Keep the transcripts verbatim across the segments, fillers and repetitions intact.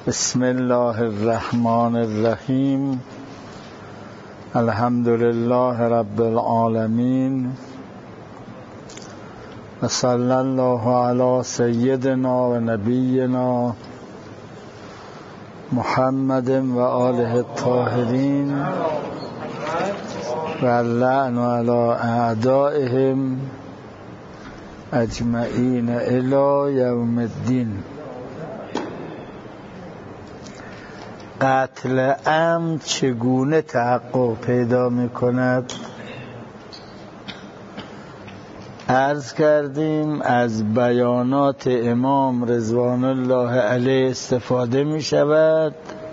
بسم الله الرحمن الرحیم. الحمد لله رب العالمین و صلی الله علی سیدنا و نبینا محمد و آله الطاهرین و اللعن علی اعدائهم اجمعین الی یوم الدین. قتل عمد چگونه تحقق پیدا می کند؟ عرض کردیم از بیانات امام رضوان الله علیه استفاده می شود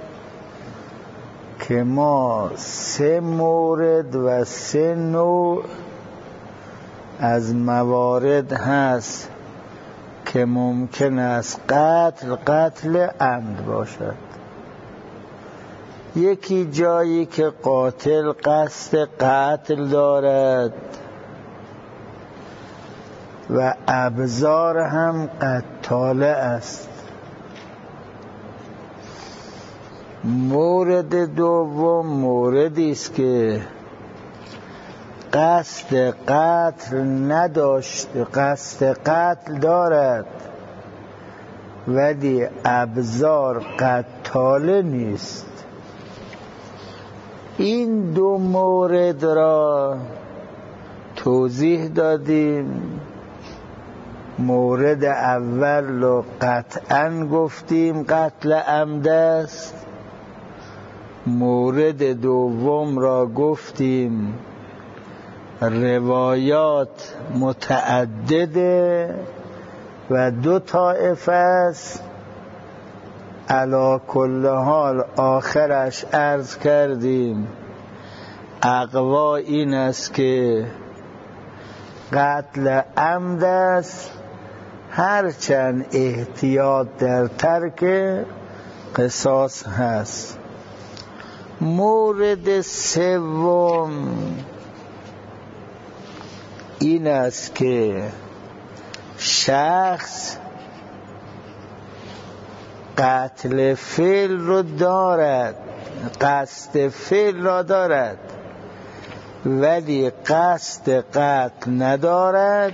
که ما سه مورد و سه نوع از موارد هست که ممکن است قتل قتل عمد باشد. یکی جایی که قاتل قصد قتل دارد و ابزار هم قتاله است. مورد دوم موردی است که قصد قتل نداشت، قصد قتل دارد ولی ابزار قتاله نیست. این دو مورد را توضیح دادیم. مورد اول رو قطعاً گفتیم قتل عمد است. مورد دوم را گفتیم روایات متعدده و دو طایفه است. علی کل حال آخرش عرض کردیم اقوا این است که قتل عمد است، هرچند احتیاط در ترک قصاص هست. مورد سوم این است که شخص قتل فعل رو دارد، قصد فعل را دارد ولی قصد قتل ندارد،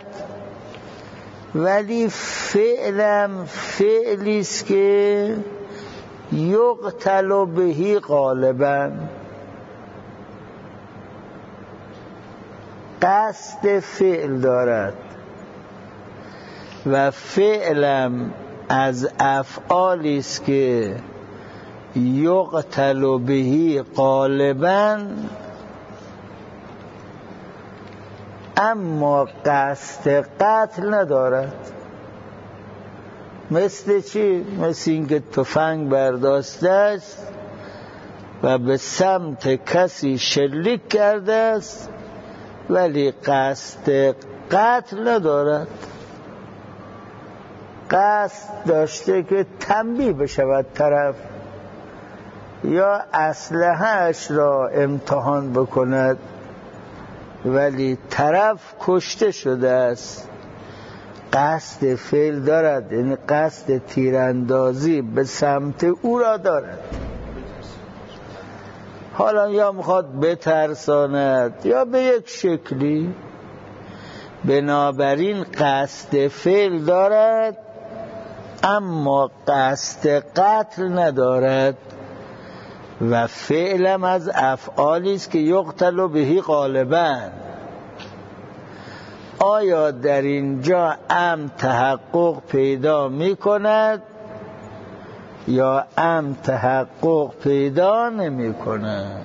ولی فعلم فعلی است که یقتل بهی غالبا. قصد فعل دارد و فعلم از افعالی است که یقتل بهی غالبا، اما قصد قتل ندارد. مثل چی؟ مثل اینکه تفنگ برداشته است و به سمت کسی شلیک کرده است ولی قصد قتل ندارد. قصد داشته که تنبیه بشود طرف یا اسلحه‌اش را امتحان بکند ولی طرف کشته شده است. قصد فعل دارد، یعنی قصد تیراندازی به سمت او را دارد. حالا یا میخواد بترساند یا به یک شکلی. بنابراین قصد فعل دارد اما قصد قتل ندارد و فعلم از افعالی است که یقتل بهی غالبا. آیا در اینجا عمد تحقق پیدا می کند یا عمد تحقق پیدا نمی کند؟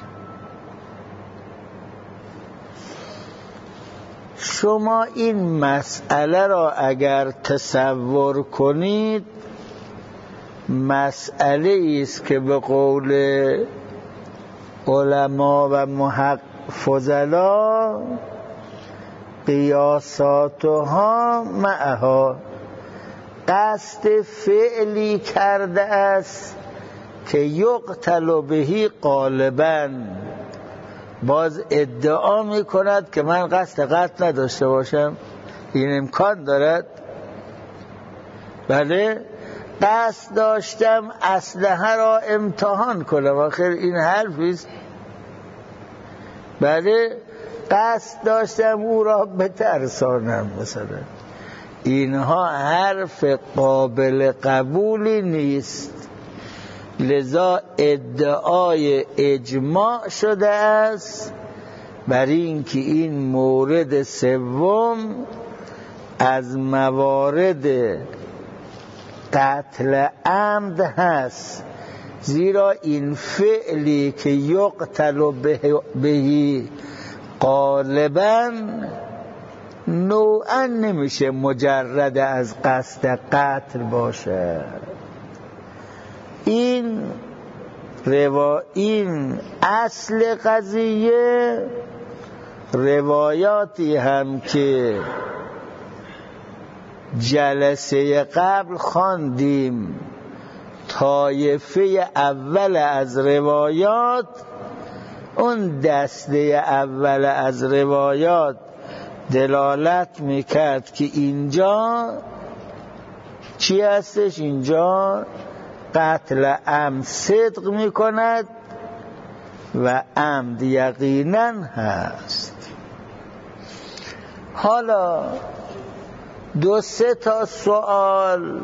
شما این مسئله را اگر تصور کنید، مسئله است که به قول علما و محقق فضلا قیاساتها معها، قصد فعلی کرده است که یقتل بهی غالبا. باز ادعا می کند که من قصد قتل نداشته باشم. این امکان دارد؟ بله، قصد داشتم اسلحه را امتحان کنم. آخر این حرفیست. بله، قصد داشتم او را بترسانم مثلا. اینها حرف قابل قبولی نیست. لذا ادعای اجماع شده است بر این که این مورد سوم از موارد قتل عمد هست، زیرا این فعلی که یقتل بهی غالبا نوعا نمیشه مجرد از قصد قتل باشه. این روا این اصل قضیه. روایاتی هم که جلسه قبل خواندیم، طایفه اول از روایات، اون دسته اول از روایات دلالت میکرد که اینجا چی هستش؟ اینجا قتل عمد صدق میکند و عمد یقینا هست. حالا دو سه تا سوال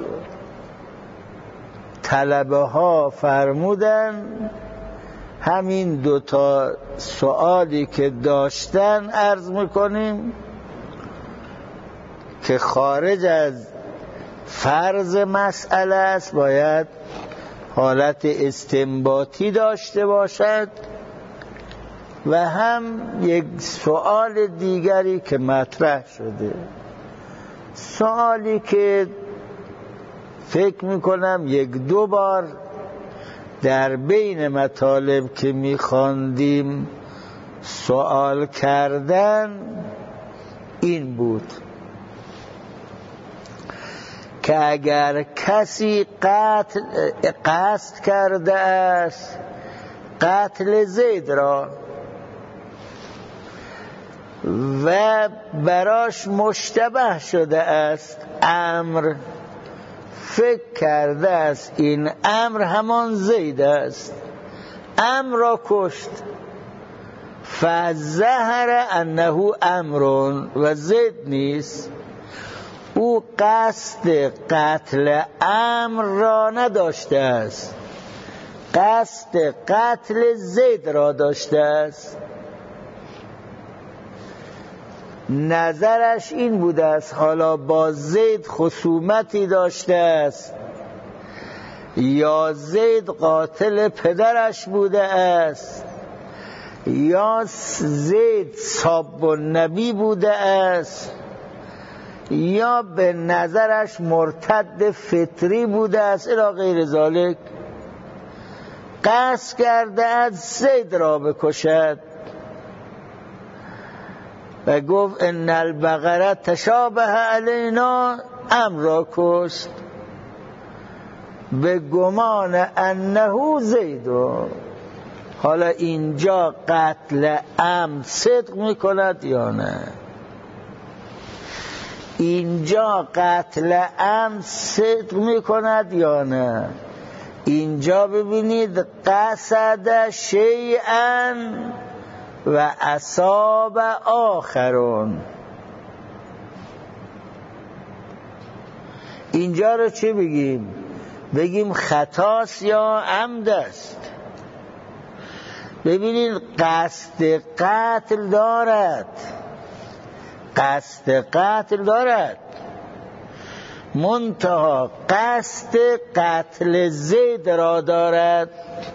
طلبه ها فرمودن، همین دو تا سوالی که داشتن عرض میکنیم که خارج از فرض مسئله است، باید حالت استنباطی داشته باشد، و هم یک سوال دیگری که مطرح شده، سوالی که فکر میکنم یک دو بار در بین مطالب که میخواندیم سوال کردن، این بود که اگر کسی قتل قصد کرده است قتل زید را و براش مشتبه شده است امر، فکر کرده است این امر همان زید است، امر را کشت، فظهر انه امر و زید نیست، او قصد قتل امر را نداشته است، قصد قتل زید را داشته است. نظرش این بوده است حالا با زید خصومتی داشته است، یا زید قاتل پدرش بوده است، یا زید ساب النبی بوده است، یا به نظرش مرتد فطری بوده است الی غیر ذالک. قصد کرده است زید را بکشد و گفت ان البقره تشابه علینا، امر را کشت به گمان انه زید. حالا اینجا قتل عمد صدق میکند یا نه؟ اینجا قتل عمد صدق میکند یا نه؟ اینجا ببینید قصد شیئا و اصاب آخرون. اینجا رو چی بگیم؟ بگیم خطاست یا عمد است؟ ببینید قصد قتل دارد، قصد قتل دارد، منتها قصد قتل زید را دارد.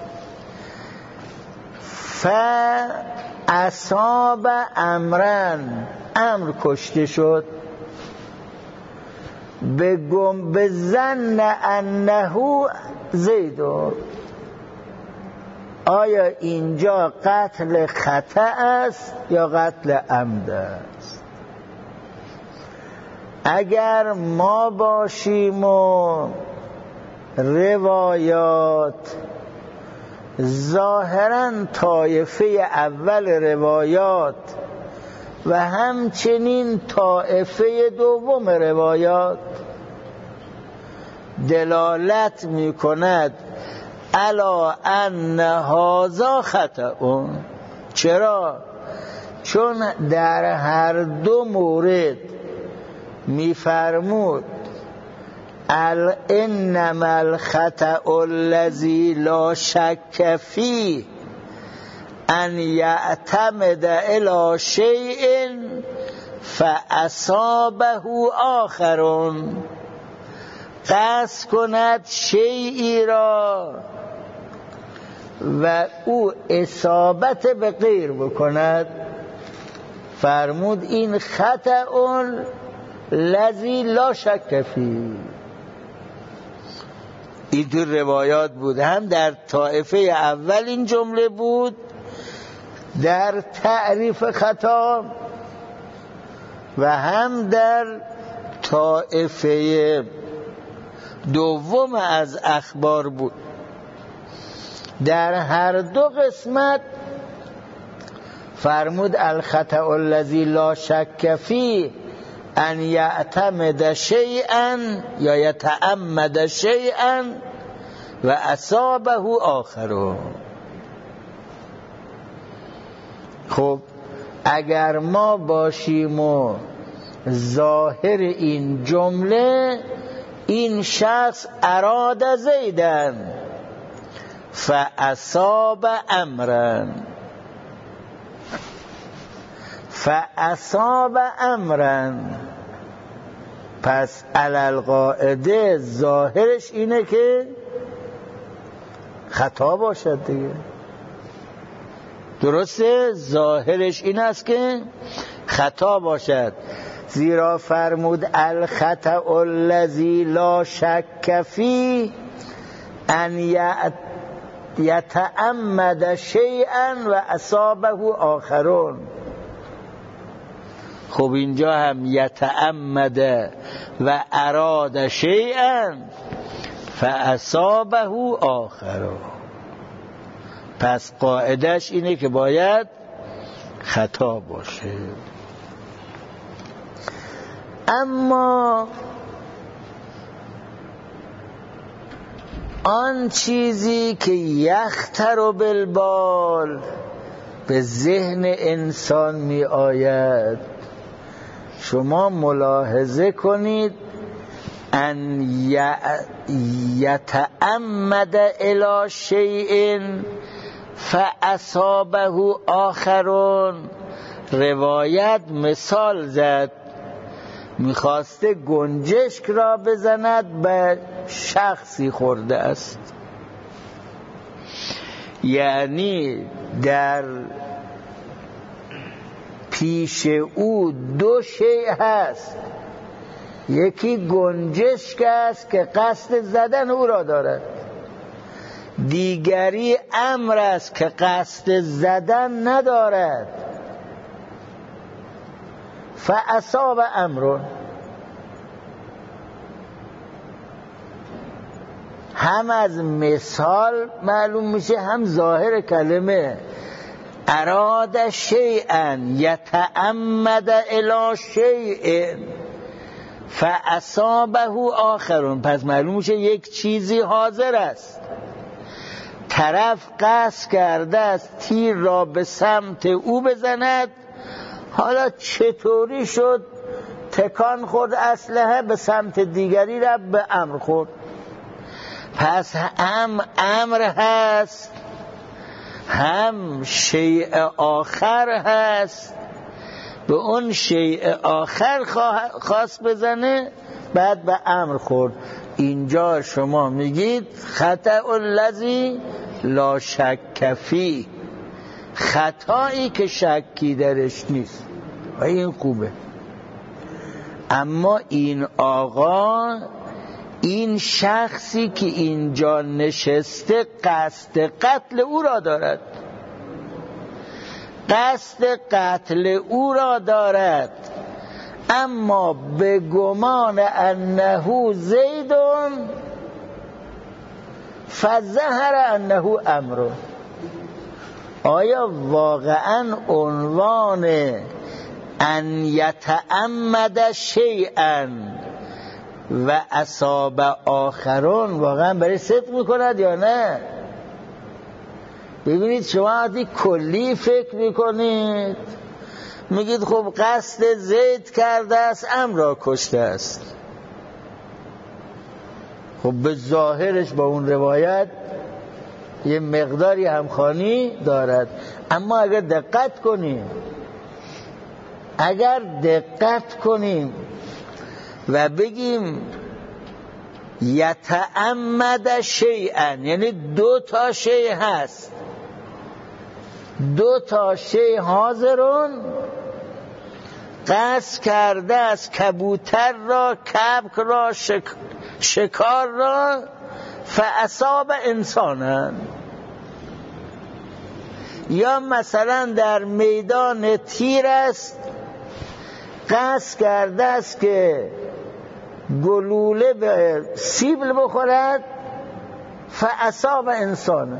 فاصاب امرن، امر کشته شد، به گم به ظن انه زید. آیا اینجا قتل خطا است یا قتل عمد است؟ اگر ما باشیم و روایات ظاهراً طایفه اول روایات و همچنین طایفه دوم روایات دلالت می کند الا ان هذا خطأ. چرا؟ چون در هر دو مورد میفرمود انما الخطأ الذی لا شک فیه ان یعتمد الی شیء فاصابه آخرون. قصد کند شیئی را و او اصابت به غیر بکند. فرمود این خطأ الذی لا شک فیه. این تو روایات بود، هم در طایفه اول این جمله بود در تعریف خطا و هم در طایفه دوم از اخبار بود. در هر دو قسمت فرمود الخطأ الذی لا شک فیه ان یعتمد شیئا یا یتعمد شیئا و اصابه آخره. خب اگر ما باشیم و ظاهر این جمله این شخص اراد زیدن فاصاب امرا فاصاب امرا، پس علل قاعده ظاهرش اینه که خطا باشد دیگه. درسته؟ ظاهرش این است که خطا باشد، زیرا فرمود الخطأ الذی لا شک فیه ان یتعمد شیئا و اصابه آخرون. خب اینجا هم یتعمد و اراد شیئا فاصابه آخرون. پس قاعدش اینه که باید خطا باشه. اما آن چیزی که یخطر بالبال به ذهن انسان می آید، شما ملاحظه کنید ان یتعمد الی شیء فاصابه آخرون. روایت مثال زد، میخواسته گنجشک را بزند به شخصی خورده است. یعنی در پیش او دو شیء هست، یکی گنجشک است که قصد زدن او را دارد، دیگری امر است که قصد زدن ندارد. فاصاب امر، هم از مثال معلوم میشه هم ظاهر کلمه. اراد شیئا یتعمد الی شیء فاصابه آخرون. پس معلوم میشه یک چیزی حاضر است، طرف قصد کرده است تیر را به سمت او بزند، حالا چطوری شد تکان خورد اسلحه به سمت دیگری را به امر خورد. پس هم امر هست هم شیء آخر هست، به اون شیء آخر خواست بزنه بعد به امر خورد. اینجا شما میگید خطأ الذی لا شک فیه، خطایی که شکی درش نیست و این خوبه. اما این آقا، این شخصی که اینجا نشسته قصد قتل او را دارد، قصد قتل او را دارد، اما به گمان انه زیدون فظهر انه امر. آیا واقعا عنوان ان یتعمد شیئا و اصاب آخرون واقعا برای صدق میکند یا نه؟ ببینید شما وقتی کلی فکر میکنید میگید خب قصد زید کرده است عمرو را کشته است. خب به ظاهرش با اون روایت یه مقداری همخوانی دارد، اما اگر دقت کنیم اگر دقت کنیم و بگیم یتعمد شیئا، یعنی دو تا شیء هست، دو تا شیء حاضرون، قصد کرده است کبوتر را، کبک را، شک... شکار را، فاصاب انسانا. یا مثلا در میدان تیر است، قصد کرده است که گلوله به سیبل بخورد، فاصاب انسانا.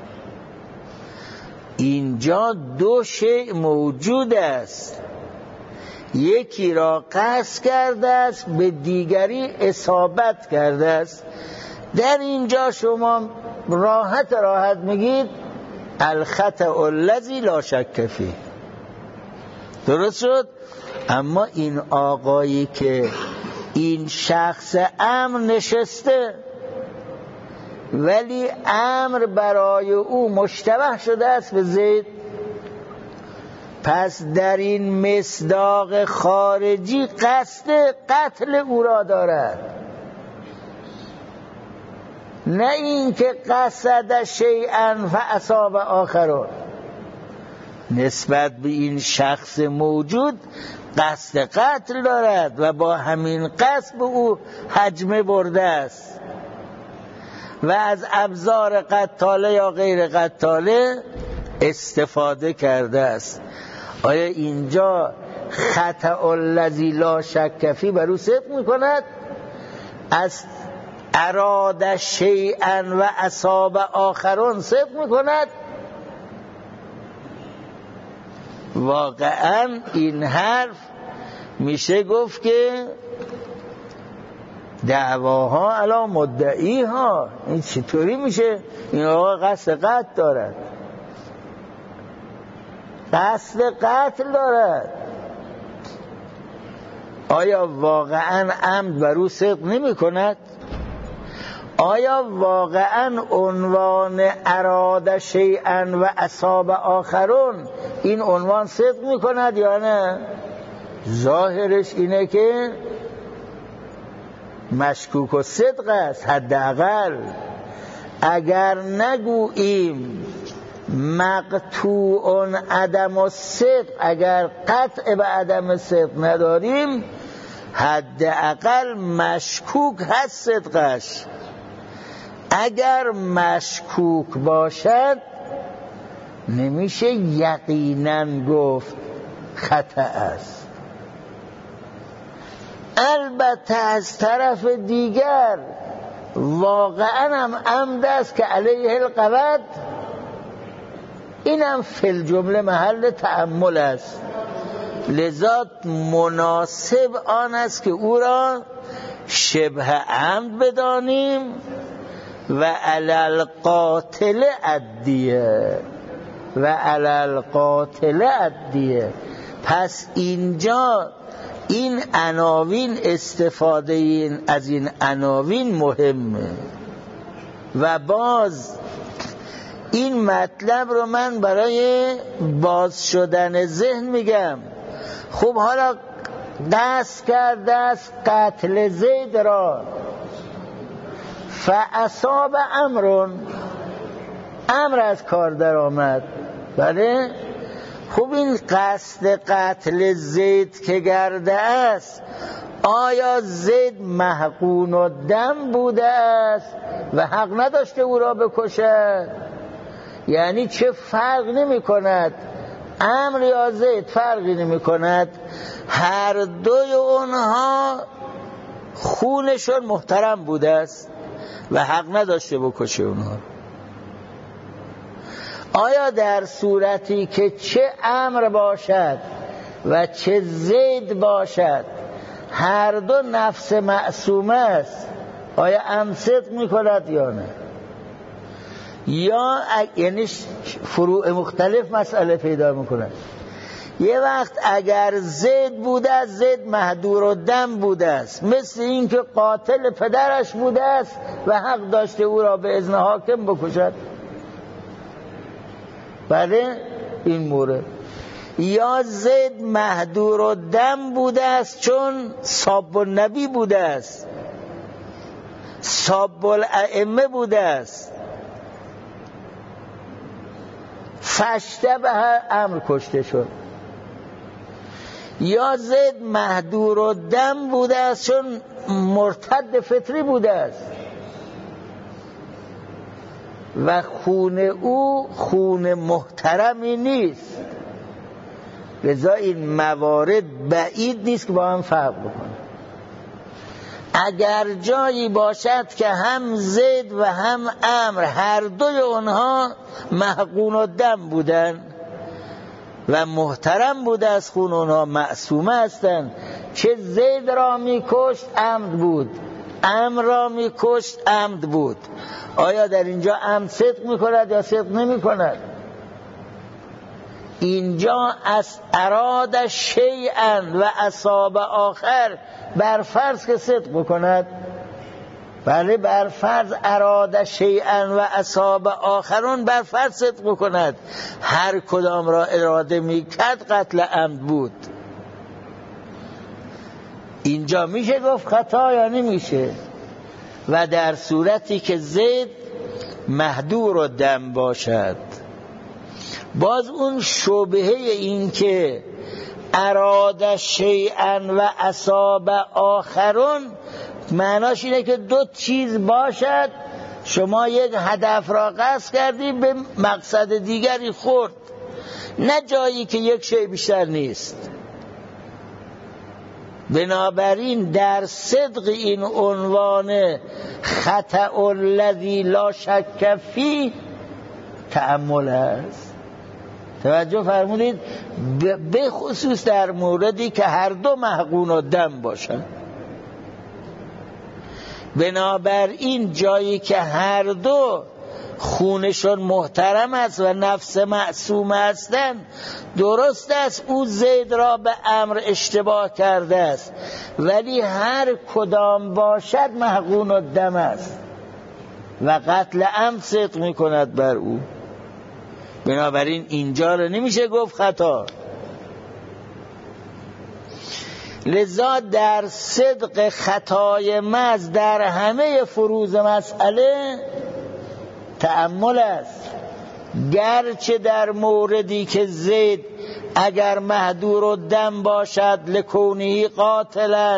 اینجا دو شیء موجود است، یکی را قصد کرده است، به دیگری اصابت کرده است. در اینجا شما راحت راحت میگید الخطأ الذی لا شک فیه. درست شد؟ اما این آقایی که این شخص امر نشسته ولی امر برای او مشتبه شده است به زید، پس در این مصداق خارجی قصد قتل او را دارد، نه این که قصد شیئا فاصاب آخرون. نسبت به این شخص موجود قصد قتل دارد و با همین قصد به او هجمه برده است و از ابزار قتاله یا غیر قتاله استفاده کرده است. آیا اینجا خطأ الذی لا شک فیه بر او صدق میکند؟ از اراد شیئا و اصاب آخرون صدق میکند؟ واقعا این حرف میشه گفت که دعواها علی مدعیها. این چطوری میشه؟ این آقا قصد قتل دارد، قصد قتل دارد. آیا واقعا عمد بر او صدق نمی کند؟ آیا واقعا عنوان اراد شیئا و اصاب آخرون این عنوان صدق می کند یا نه؟ ظاهرش اینه که مشکوک و صدق است. حداقل اگر نگوییم مقطوع عدم الصدق، اگر قطع به عدم صدق نداریم، حداقل مشکوک هست صدقش. اگر مشکوک باشد نمیشه یقینا گفت خطا است. البته از طرف دیگر واقعا هم عمد است که علیه القبض، این هم فی الجمله محل تأمل است، لذا مناسب آن است که او را شبه عمد بدانیم و علی القاتل ادیه و علی القاتل ادیه. پس اینجا این عناوین، استفاده این از این عناوین مهمه. و باز این مطلب رو من برای باز شدن ذهن میگم. خب حالا قصد کرده است قتل زید را، فاصاب امرون، امر از کار در آمد. بله، خب این قصد قتل زید که کرده است، آیا زید محقون و دم بوده است و حق نداشته او را بکشد؟ یعنی چه فرق نمی کند، امر یا زید فرقی نمی کند، هر دوی اونها خونشون محترم بوده است و حق نداشته بکشه اونها. آیا در صورتی که چه امر باشد و چه زید باشد، هر دو نفس معصومه است، آیا عمد صدق میکند یا نه؟ یا یعنی فروع مختلف مسئله پیدا میکنه. یه وقت اگر زید بوده است، زید مهدور الدم بوده است، مثل این که قاتل پدرش بوده است و حق داشته او را به اذن حاکم بکشد. بله این مورد. یا زید مهدور الدم بوده است چون ساب النبی بوده است، ساب الائمه بوده است، فاشتبه امر کشته شد. یا زید مهدور الدم بوده است چون مرتد فطری بوده است و خون او خون محترمی نیست، لذا این موارد بعید نیست که با هم فرق بکنه. اگر جایی باشد که هم زید و هم عمرو هر دوی اونها محقون الدم بودن و محترم بوده از خون اونها، معصومه هستند، چه زید را میکشت عمد بود، عمرو را میکشت عمد بود، آیا در اینجا عمد صدق میکند یا صدق نمیکند؟ اینجا از اراد شیئا و اصاب آخر بر فرض که صدق بکند. بله بر فرض اراد شیئا و اصاب آخرون بر فرض صدق بکند. هر کدام را اراده میکرد قتل عمد بود. اینجا میشه گفت خطا یا نمیشه؟ و در صورتی که زید مهدور الدم باشد، باز اون شبهه این که اراد شیئا و اصاب آخرون معناش اینه که دو چیز باشد، شما یک هدف را قصد کردی به مقصد دیگری خورد، نه جایی که یک شی بیشتر نیست. بنابراین در صدق این عنوان خطأ الذی لا شک فیه تأمل است. توجه فرمودید؟ به خصوص در موردی که هر دو محقون الدم باشن. بنابراین جایی که هر دو خونشون محترم است و نفس معصومه هستند، درست است او زید را به امر اشتباه کرده است، ولی هر کدام باشد محقون الدم است و قتل عمد صدق می کند بر او. بنابراین اینجا رو نمیشه گفت خطا. لذا در صدق خطای محض در همه فروض مسئله تأمل است. گرچه در موردی که زید اگر مهدور الدم باشد لکونه قاتلا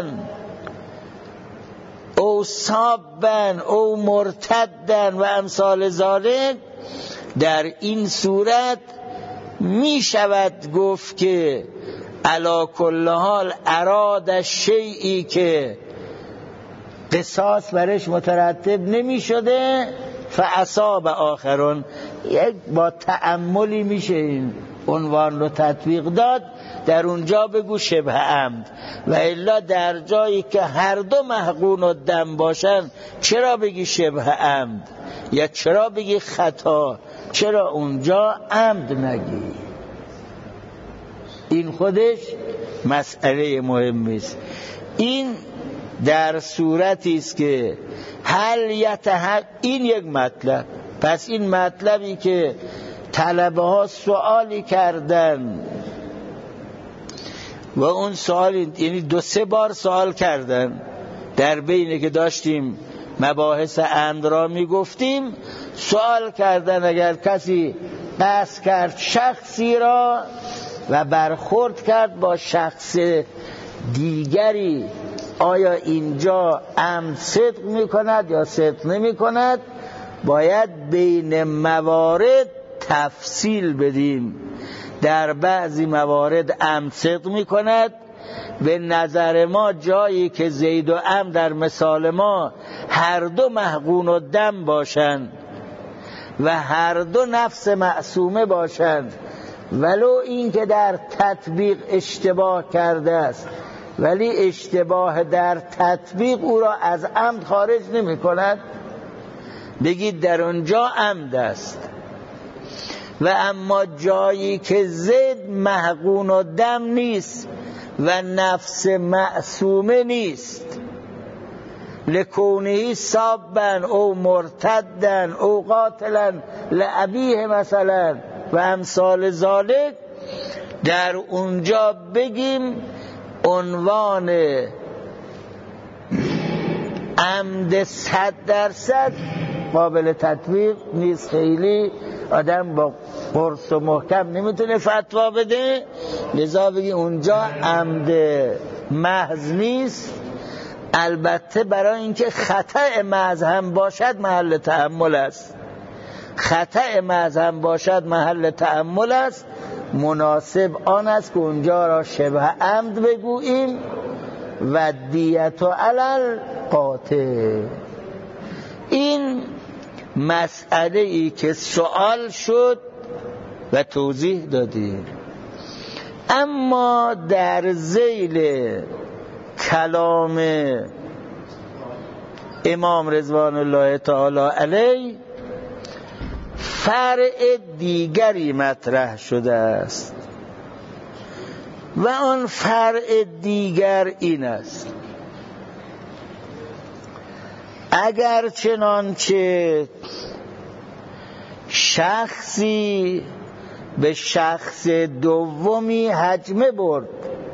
او صابا او مرتدا و امثال ذالک، در این صورت می شود گفت که علا کل حال اراد شیئی که قصاص برش مترتب نمی شده فاصاب آخرون. یک با تأملی میشه این عنوان رو تطبیق داد، در اونجا بگو شبه عمد، و الا در جایی که هر دو محقون الدم باشن چرا بگی شبه عمد یا چرا بگی خطا؟ چرا اونجا عمد نگی؟ این خودش مسئله مهمی است. این در صورتی است که هل یتحق، این یک مطلب. پس این مطلبی که طلبه ها سوالی کردن و اون سوال یعنی دو سه بار سوال کردن در بینه که داشتیم مباحث عمد را میگفتیم، سوال کردن اگر کسی قصد کرد شخصی را و برخورد کرد با شخص دیگری، آیا اینجا عمد صدق می کند یا صدق نمی کند؟ باید بین موارد تفصیل بدیم. در بعضی موارد عمد صدق می کند، به نظر ما جایی که زید و عمرو در مثال ما هر دو محقون الدم باشند و هر دو نفس معصومه باشند، ولو این که در تطبیق اشتباه کرده است، ولی اشتباه در تطبیق او را از عمد خارج نمی کند. بگید در اونجا عمد است. و اما جایی که زید محقون و دم نیست و نفس معصومه نیست، لکونه صابن او مرتدن او قاتلا لعبیه مثلا و امثال ذالک، در اونجا بگیم عنوان عمد صد درصد قابل تطبیق نیست. خیلی آدم با قرص و محکم نمیتونه فتوا بده، لذا بگی اونجا عمد محض نیست. البته برای اینکه خطأ محض هم باشد محل تأمل است، خطأ محض هم باشد محل تأمل است، مناسب آن است که اونجا را شبه عمد بگوییم و دیت و علل قاطع. این مسئله ای که سوال شد و توضیح دادیم. اما در ذیل کلام امام رضوان الله تعالی علیه فرع دیگری مطرح شده است و آن فرع دیگر این است: اگر چنانچه شخصی به شخص دومی هجمه برد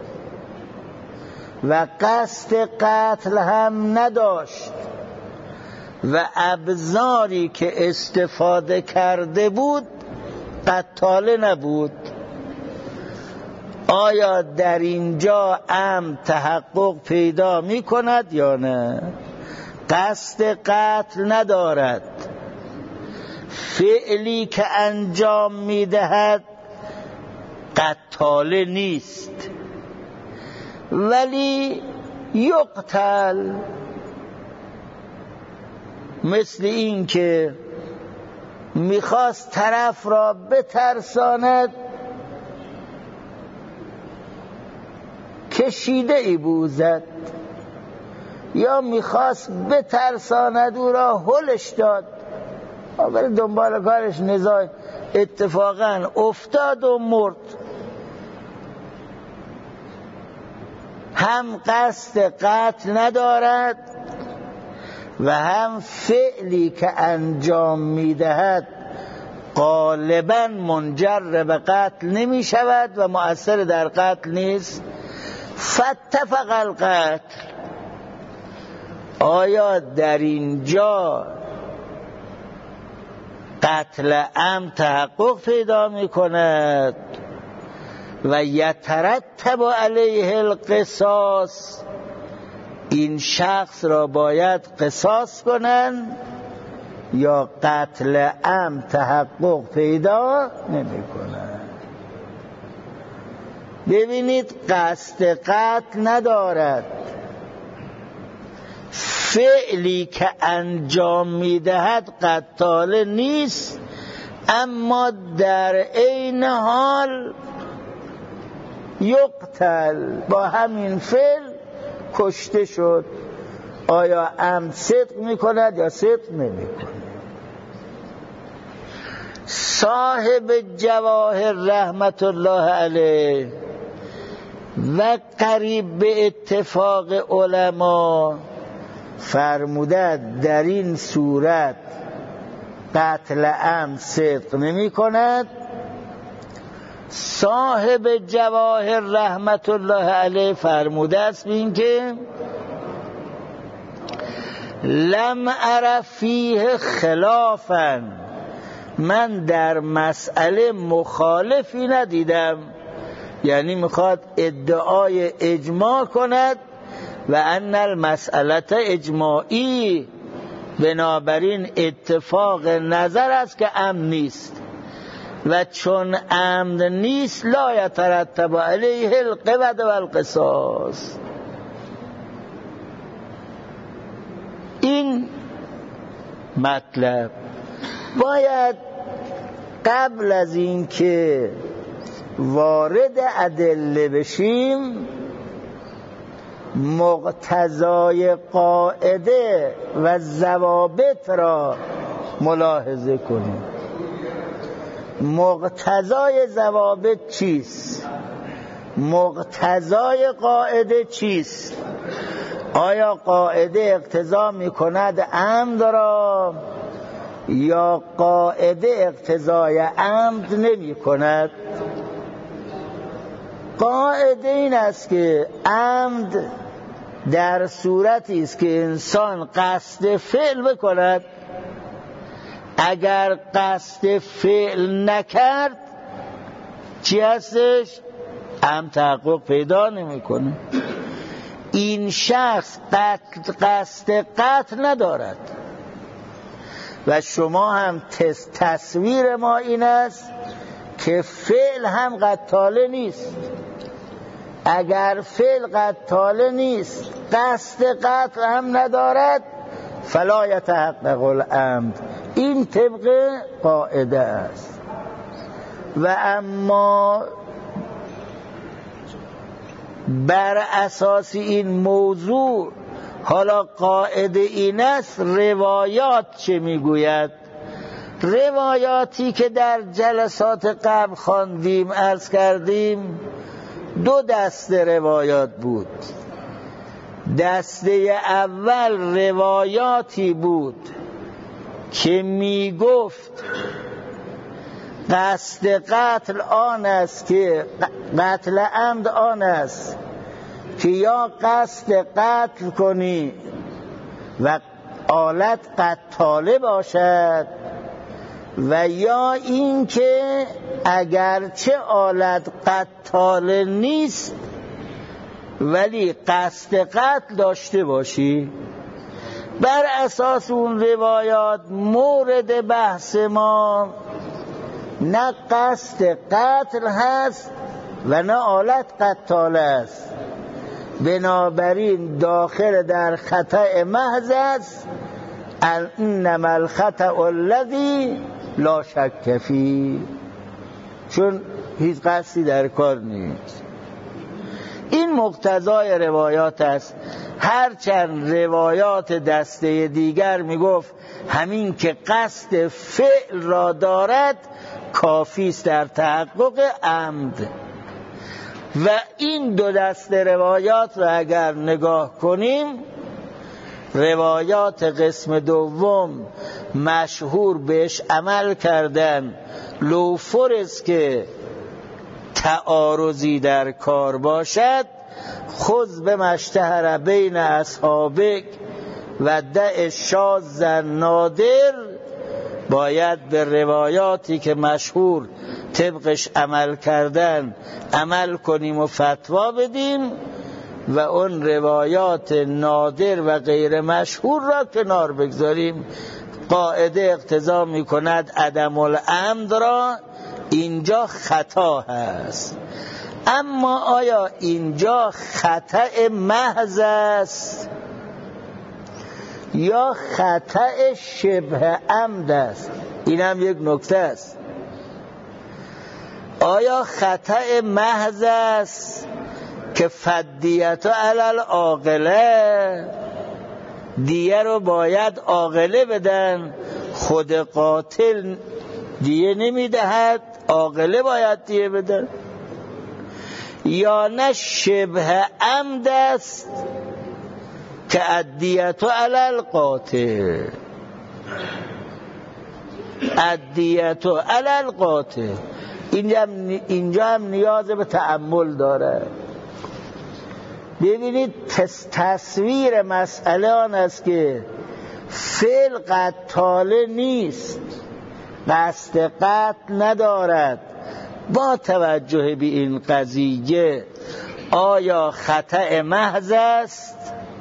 و قصد قتل هم نداشت و ابزاری که استفاده کرده بود قتاله نبود، آیا در اینجا عمد تحقق پیدا می کند یا نه؟ قصد قتل ندارد، فعلی که انجام می دهد قتاله نیست، ولی یقتل، مثل این که میخواست طرف را بترساند، کشیده ای بوزد، یا میخواست بترساند او را هلش داد، آبر دنبال کارش نزاع اتفاقا افتاد و مرد. هم قصد قتل ندارد و هم فعلی که انجام میدهد غالبا منجر به قتل نمی شود و مؤثر در قتل نیست. فاتفق القتل، آیا در اینجا قتل عمد تحقق پیدا می کند و یترتب علیه القصاص، این شخص را باید قصاص کنند، یا قتل عمد تحقق پیدا نمی کند؟ ببینید، قصد قتل ندارد، فعلی که انجام میدهد قتاله نیست، اما در عین حال یقتل، با همین فعل کشته شد. آیا عمد صدق میکند یا صدق نمیکند؟ صاحب جواهر رحمت الله علیه و قریب به اتفاق علما فرموده در این صورت قتل عمد صدق نمی کند. صاحب جواهر رحمت الله علیه فرموده است این که لم ار فیه خلافا، من در مسئله مخالفی ندیدم، یعنی میخواد ادعای اجماع کند و ان المسئله اجماعی، بنابراین اتفاق نظر است که عمد نیست، و چون عمد نیست لا یترتب علیه القود و القصاص. این مطلب باید قبل از این که وارد ادله بشیم مقتضای قاعده و ضوابط را ملاحظه کنیم. مقتضای ضوابط چیست؟ مقتضای قاعده چیست؟ آیا قاعده اقتضا می کند عمد را یا قاعده اقتضای عمد نمی کند؟ قاعده این است که عمد در صورتی است که انسان قصد فعل بکند، اگر قصد فعل نکرد چی هستش؟ عمد تحقق پیدا نمیکنه. این شخص قصد قتل ندارد و شما هم تصویر ما این است که فعل هم قتاله نیست. اگر فعل قتاله نیست، قصد قتل هم ندارد، فلا یتحقق العمد. این طبق قاعده است. و اما بر اساس این موضوع حالا قاعده این است، روایات چه میگوید؟ روایاتی که در جلسات قبل خواندیم عرض کردیم دو دسته روایات بود. دسته اول روایاتی بود که میگفت قصد قتل آن است که قتل عمد آن است که یا قصد قتل کنی و آلت قتاله باشد و یا این که اگرچه آلت قتاله نیست ولی قصد قتل داشته باشی. بر اساس اون روایات مورد بحث ما نه قصد قتل هست و نه آلت قتاله است، بنابراین داخل در خطأ محض است. انما الخطأ الذی لا شک فیه، چون هیچ قصدی در کار نیست. این مقتضای روایات است. هرچند روایات دسته دیگر میگفت همین که قصد فعل را دارد کافی است در تحقق عمد. و این دو دسته روایات را اگر نگاه کنیم، روایات قسم دوم مشهور بهش عمل کردن، لو فرض که تعارضی در کار باشد خذ به مشتهر بین اصحابک و دع شاذ نادر، باید به روایاتی که مشهور طبقش عمل کردن عمل کنیم و فتوا بدیم و اون روایات نادر و غیر مشهور را کنار بگذاریم. قاعده اقتضا می کند عدم العمد را، اینجا خطا هست. اما آیا اینجا خطأ محض است یا خطأ شبه عمد است؟ این هم یک نکته است. آیا خطأ محض است که فدیت علی العاقله، دیه رو باید عاقله بدن، خود قاتل دیه نمیدهد، عاقله باید دیه بدن؟ یا نه شبه عمد است که الدیت علی القاتل، الدیت علی القاتل. اینجا هم, اینجا هم نیاز به تأمل داره. ببینید تصویر مسئله آن است که فعل قتاله نیست، قصد قتل ندارد. با توجه به این قضیه آیا خطأ محض است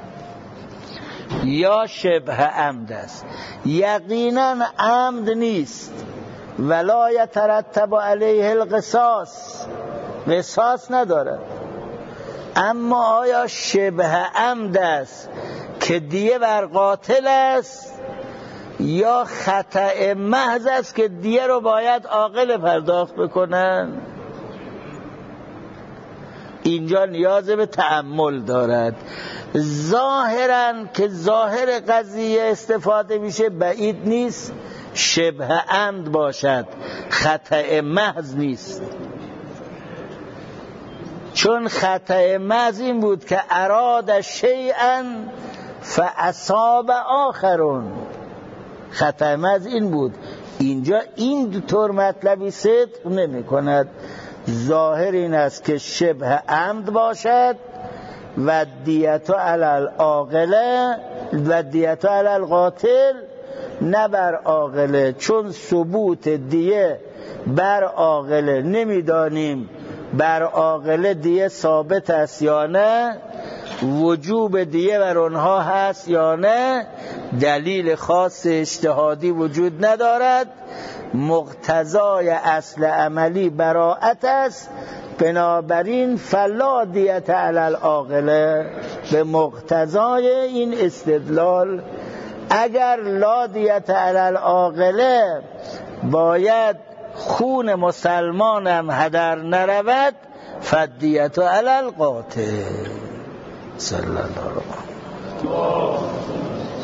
یا شبه عمد است؟ یقینا عمد نیست. ولا یترتب علیه القصاص، قصاص ندارد. اما آیا شبه عمد است که دیه بر قاتل است یا خطأ محض است که دیه رو باید عاقل پرداخت بکنن؟ اینجا نیاز به تأمل دارد. ظاهراً که ظاهر قضیه استفاده میشه بعید نیست شبه عمد باشد، خطأ محض نیست. چون خطأ محض این بود که اراد شیئا فاصاب آخرون، خطأ محض این بود. اینجا این طور مطلبی صدق نمی کند. ظاهر این است که شبه عمد باشد و دیتو علی العاقله و دیتو علی القاتل، نه بر عاقله، چون ثبوت دیه بر عاقله نمیدانیم بر عاقله دیه ثابت است یا نه، وجوب دیه بر اونها هست یا نه، دلیل خاص اجتهادی وجود ندارد. مقتضای اصل عملی براءت است، بنابراین فلا دیت علی العاقله. به مقتضای این استدلال اگر لا دیت علی العاقله باید خون مسلمانم هدر نرود، فدیت علی القاتل. صلی الله علیه و